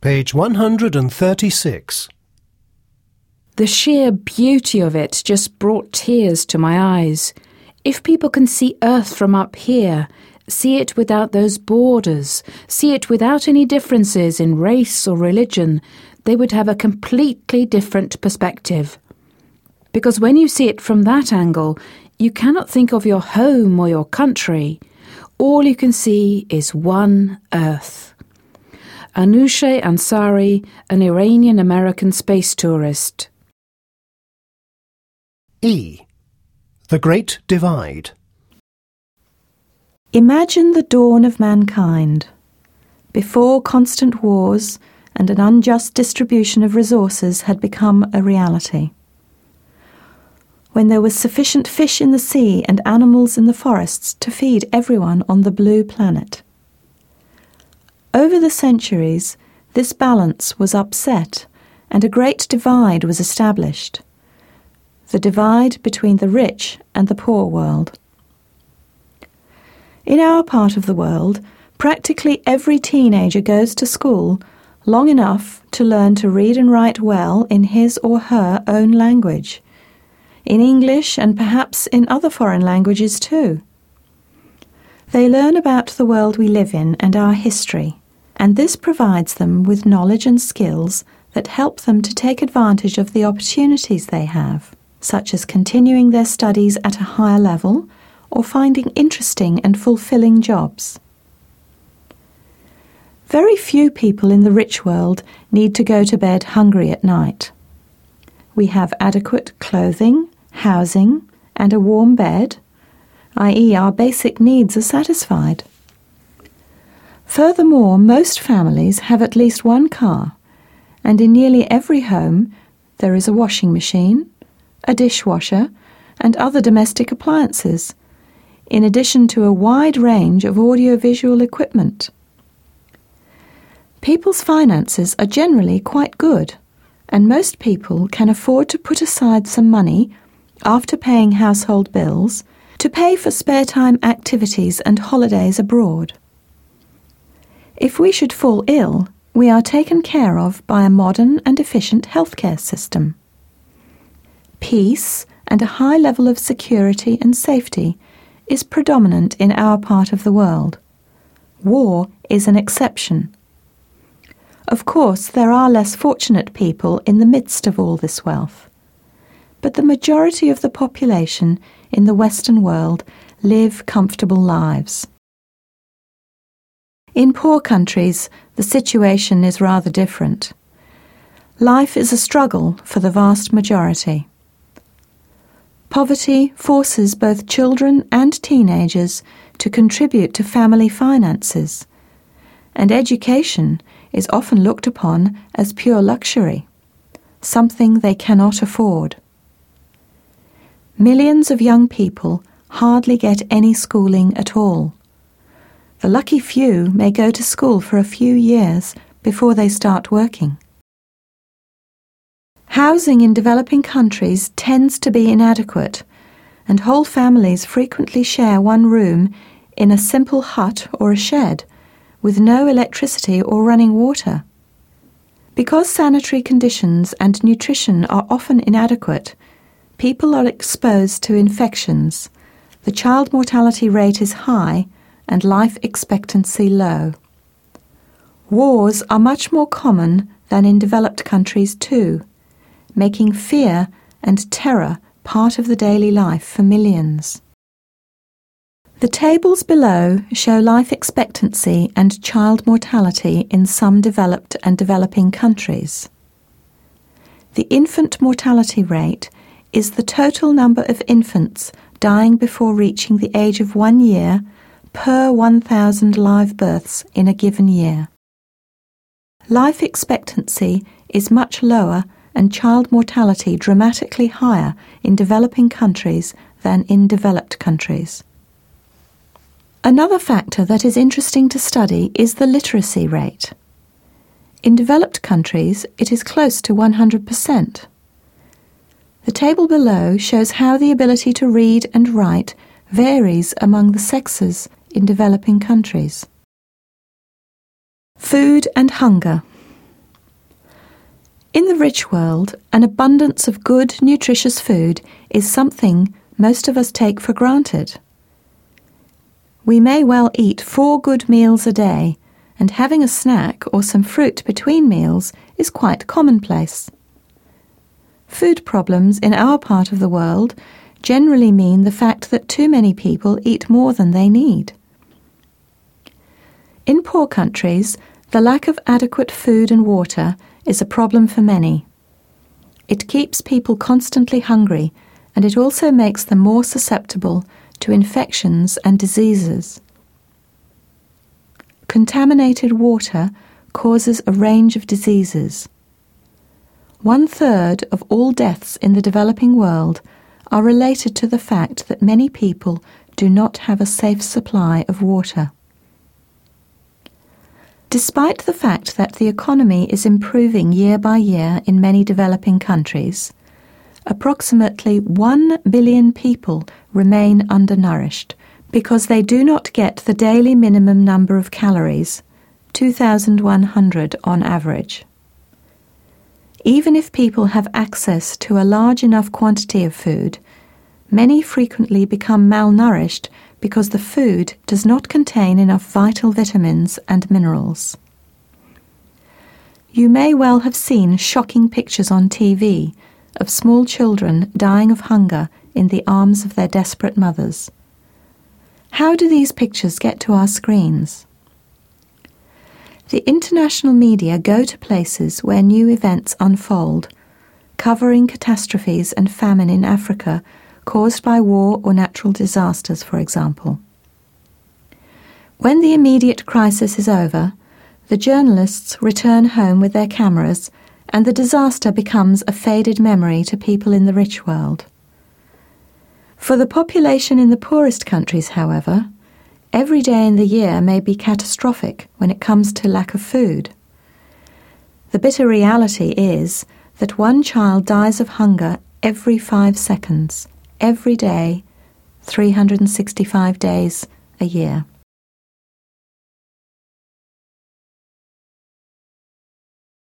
Page 136. The sheer beauty of it just brought tears to my eyes. If people can see Earth from up here, see it without those borders, see it without any differences in race or religion, they would have a completely different perspective. Because when you see it from that angle, you cannot think of your home or your country. All you can see is one Earth. Anousheh Ansari, an Iranian-American space tourist. E. The Great Divide. Imagine the dawn of mankind, before constant wars and an unjust distribution of resources had become a reality. When there was sufficient fish in the sea and animals in the forests to feed everyone on the blue planet. Over the centuries, this balance was upset and a great divide was established. The divide between the rich and the poor world. In our part of the world, practically every teenager goes to school long enough to learn to read and write well in his or her own language, in English and perhaps in other foreign languages too. They learn about the world we live in and our history, and this provides them with knowledge and skills that help them to take advantage of the opportunities they have, such as continuing their studies at a higher level or finding interesting and fulfilling jobs. Very few people in the rich world need to go to bed hungry at night. We have adequate clothing, housing, and a warm bed, i.e. our basic needs are satisfied. Furthermore, most families have at least one car, and in nearly every home there is a washing machine, a dishwasher, and other domestic appliances, in addition to a wide range of audiovisual equipment. People's finances are generally quite good, and most people can afford to put aside some money, after paying household bills, to pay for spare time activities and holidays abroad. If we should fall ill, we are taken care of by a modern and efficient healthcare system. Peace and a high level of security and safety is predominant in our part of the world. War is an exception. Of course, there are less fortunate people in the midst of all this wealth, but the majority of the population in the Western world live comfortable lives. In poor countries, the situation is rather different. Life is a struggle for the vast majority. Poverty forces both children and teenagers to contribute to family finances, and education is often looked upon as pure luxury, something they cannot afford. Millions of young people hardly get any schooling at all. The lucky few may go to school for a few years before they start working. Housing in developing countries tends to be inadequate, and whole families frequently share one room in a simple hut or a shed, with no electricity or running water. Because sanitary conditions and nutrition are often inadequate, people are exposed to infections, the child mortality rate is high, and life expectancy low. Wars are much more common than in developed countries too, making fear and terror part of the daily life for millions. The tables below show life expectancy and child mortality in some developed and developing countries. The infant mortality rate is the total number of infants dying before reaching the age of 1 year per 1,000 live births in a given year. Life expectancy is much lower and child mortality dramatically higher in developing countries than in developed countries. Another factor that is interesting to study is the literacy rate. In developed countries, it is close to 100%. The table below shows how the ability to read and write varies among the sexes in developing countries. Food and hunger. In the rich world, an abundance of good, nutritious food is something most of us take for granted. We may well eat 4 good meals a day, and having a snack or some fruit between meals is quite commonplace. Food problems in our part of the world generally mean the fact that too many people eat more than they need. In poor countries, the lack of adequate food and water is a problem for many. It keeps people constantly hungry, and it also makes them more susceptible to infections and diseases. Contaminated water causes a range of diseases. 1/3 of all deaths in the developing world are related to the fact that many people do not have a safe supply of water. Despite the fact that the economy is improving year by year in many developing countries, approximately 1 billion people remain undernourished because they do not get the daily minimum number of calories, 2,100 on average. Even if people have access to a large enough quantity of food, many frequently become malnourished because the food does not contain enough vital vitamins and minerals. You may well have seen shocking pictures on TV of small children dying of hunger in the arms of their desperate mothers. How do these pictures get to our screens? The international media go to places where new events unfold, covering catastrophes and famine in Africa caused by war or natural disasters, for example. When the immediate crisis is over, the journalists return home with their cameras, and the disaster becomes a faded memory to people in the rich world. For the population in the poorest countries, however, every day in the year may be catastrophic when it comes to lack of food. The bitter reality is that 1 child dies of hunger every 5 seconds, every day, 365 days a year.